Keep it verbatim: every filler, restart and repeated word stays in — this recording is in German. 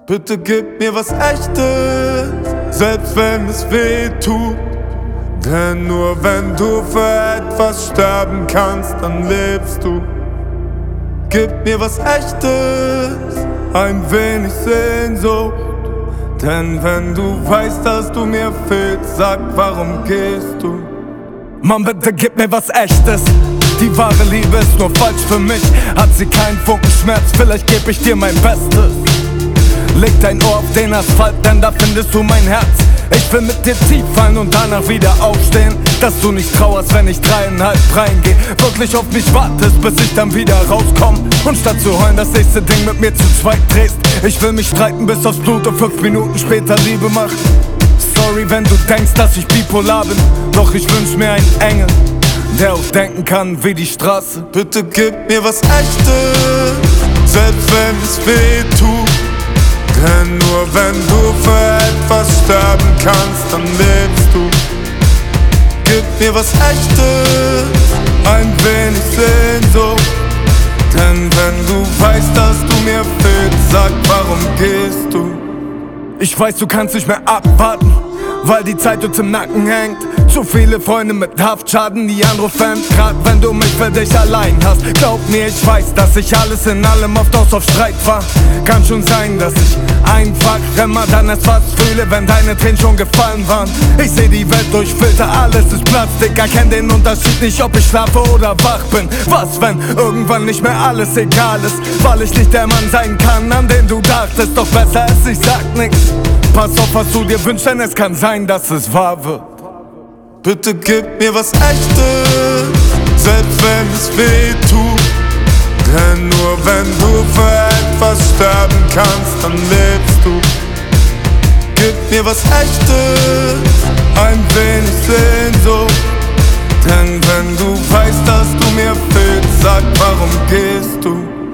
Bitte gib mir was Echtes, selbst wenn es weh tut. Denn nur wenn du für etwas sterben kannst, dann lebst du. Gib mir was Echtes, ein wenig Sehnsucht. Denn wenn du weißt, dass du mir fehlst, sag, warum gehst du? Mann, bitte gib mir was Echtes. Die wahre Liebe ist nur falsch für mich. Hat sie keinen Funken Schmerz, vielleicht geb ich dir mein Bestes. Leg dein Ohr auf den Asphalt, denn da findest du mein Herz. Ich will mit dir tief fallen und danach wieder aufstehen. Dass du nicht trauerst, wenn ich dreieinhalb reingeh. Wirklich auf mich wartest, bis ich dann wieder rauskomm. Und statt zu heulen, das nächste Ding mit mir zu zweit drehst. Ich will mich streiten bis aufs Blut und fünf Minuten später Liebe machen. Sorry, wenn du denkst, dass ich bipolar bin. Doch ich wünsch mir einen Engel, der auch denken kann wie die Straße. Bitte gib mir was Echtes, selbst wenn es weh tut. Denn nur wenn du für etwas sterben kannst, dann lebst du. Gib mir was Echtes, ein wenig Sehnsucht. Denn wenn du weißt, dass du mir fehlst, sag, warum gehst du? Ich weiß, du kannst nicht mehr abwarten, weil die Zeit uns im Nacken hängt. Zu viele Freunde mit Haftschaden, die anrufen, grad wenn du mich für dich allein hast. Glaub mir, ich weiß, dass ich alles in allem oft aus auf Streit war. Kann schon sein, dass ich einfach immer dann erst was fühle, wenn deine Tränen schon gefallen waren. Ich seh die Welt durch Filter, alles ist Plastik. Erkenn den Unterschied nicht, ob ich schlafe oder wach bin. Was, wenn irgendwann nicht mehr alles egal ist? Weil ich nicht der Mann sein kann, an den du dachtest. Doch besser ist, ich sag nix. Pass auf, was du dir wünschst, denn es kann sein, dass es wahr wird. Bitte gib mir was Echtes, selbst wenn es weh tut. Denn nur wenn du für etwas sterben kannst, dann lebst du. Gib mir was Echtes, ein wenig Sehnsucht. Denn wenn du weißt, dass du mir fehlst, sag, warum gehst du?